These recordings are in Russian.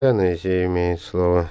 Индонезия имеет слово.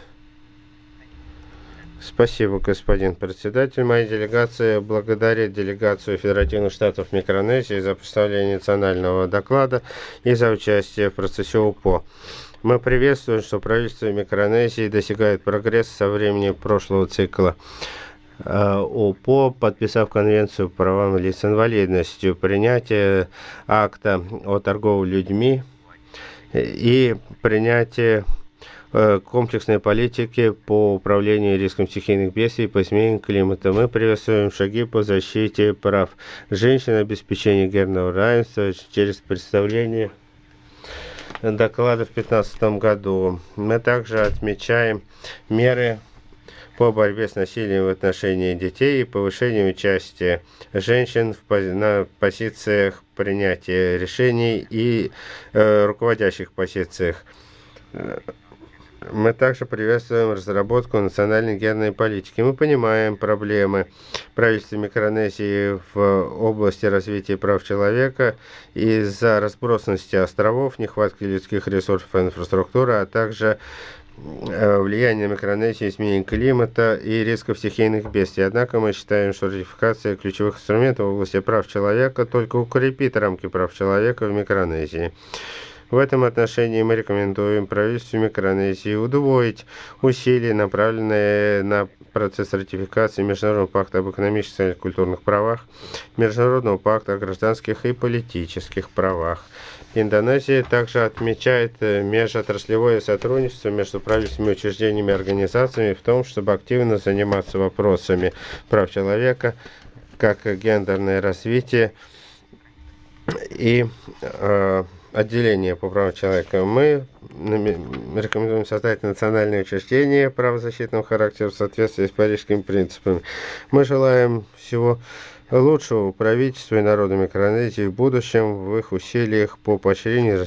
Спасибо, господин председатель. Моя делегация благодарит делегацию Федеративных Штатов Микронезии за представление национального доклада и за участие в процессе УПО. Мы приветствуем, что правительство Микронезии достигает прогресса со времени прошлого цикла УПО, подписав Конвенцию по правам лиц с инвалидностью, принятие акта о торговле людьми и принятие комплексной политики по управлению риском стихийных бедствий и по изменению климата. Мы приветствуем шаги по защите прав женщин, обеспечению гендерного равенства через представление доклада в 2015 году. Мы также отмечаем меры по борьбе с насилием в отношении детей и повышению участия женщин на позициях принятия решений и руководящих позициях. Мы также приветствуем разработку национальной гендерной политики. Мы понимаем проблемы правительства Микронезии в области развития прав человека из-за разбросанности островов, нехватки людских ресурсов и инфраструктуры, а также влияние Микронезии, изменения климата и рисков стихийных бедствий. Однако мы считаем, что ратификация ключевых инструментов в области прав человека только укрепит рамки прав человека в Микронезии. В этом отношении мы рекомендуем правительству Микронезии удвоить усилия, направленные на процесс ратификации Международного пакта об экономических и культурных правах, Международного пакта о гражданских и политических правах. Индонезия также отмечает межотраслевое сотрудничество между правительственными учреждениями и организациями в том, чтобы активно заниматься вопросами прав человека, как гендерное развитие и отделение по правам человека. Мы рекомендуем создать национальное учреждение правозащитного характера в соответствии с парижскими принципами. Мы желаем всего лучшего правительству и народу Микронезии в будущем в их усилиях по поощрению